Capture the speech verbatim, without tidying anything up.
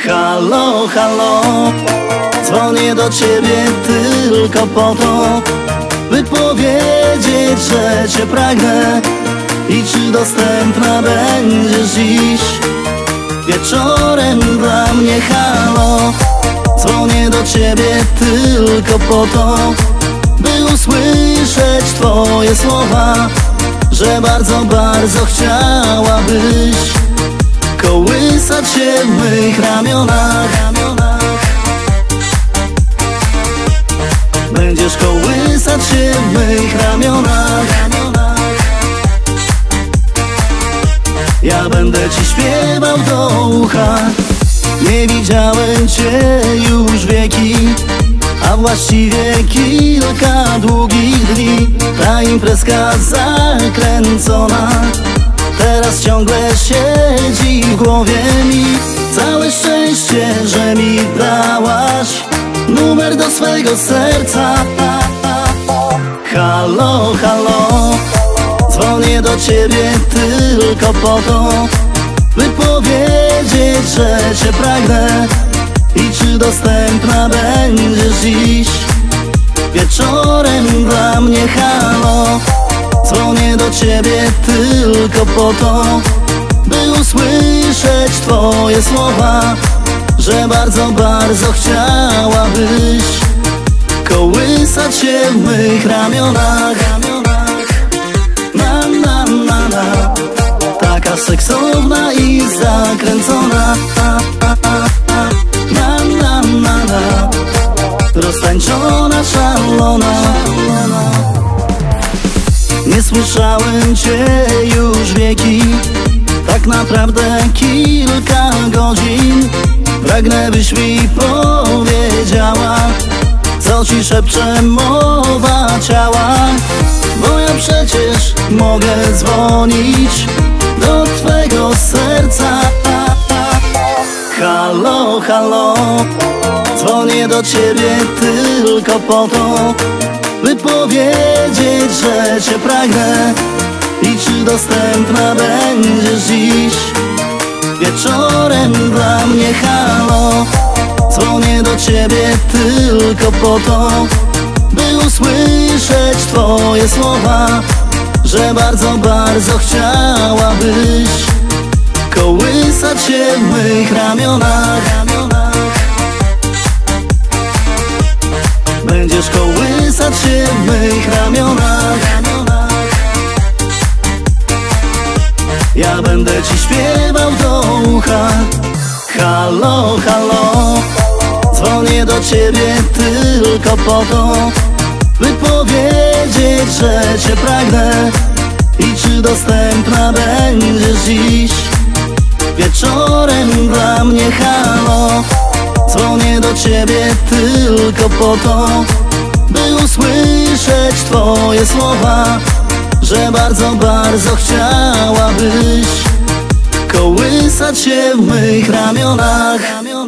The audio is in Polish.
Halo, halo, dzwonię do ciebie tylko po to, by powiedzieć, że cię pragnę. I czy dostępna będziesz dziś wieczorem dla mnie? Halo, dzwonię do ciebie tylko po to, by usłyszeć twoje słowa, że bardzo, bardzo chciałabyś kołysać się w mych ramionach. Będziesz kołysać się w mych ramionach. Ja będę ci śpiewał do ucha. Nie widziałem cię już wieki, a właściwie kilka długich dni. Ta imprezka zakręcona teraz ciągle siedzi w głowie mi. Całe szczęście, że mi dałaś numer do swego serca. Halo, halo, dzwonię do ciebie tylko po to, by powiedzieć, że cię pragnę. I czy dostępna będziesz dziś wieczorem dla mnie? Halo, dzwonię do ciebie tylko po to, by usłyszeć twoje słowa, że bardzo, bardzo chciałabyś kołysać się w mych ramionach. Na, na, na, na. Taka seksowna i zakręcona. Na, na, na, na. Roztańczona, szalona. Nie słyszałem cię już wieki, tak naprawdę kilka godzin. Pragnę, byś mi powiedziała, co ci szepcze mowa ciała, bo ja przecież mogę dzwonić do twego serca. Halo, halo, dzwonię do ciebie tylko po to, by powiedzieć, że cię pragnę. I czy dostępna będziesz dziś wieczorem dla mnie? Halo, dzwonię do ciebie tylko po to, by usłyszeć twoje słowa, że bardzo, bardzo chciałabyś kołysać się w mych ramionach. Będziesz kołysać się w mych ramionach. Ja będę ci śpiewał do ucha. Halo, halo, dzwonię do ciebie tylko po to, by powiedzieć, że cię pragnę. I czy dostępna będziesz dziś wieczorem dla mnie? Halo, dzwonię do ciebie tylko po to, by usłyszeć twoje słowa, że bardzo, bardzo chciałabyś kołysać się w mych ramionach.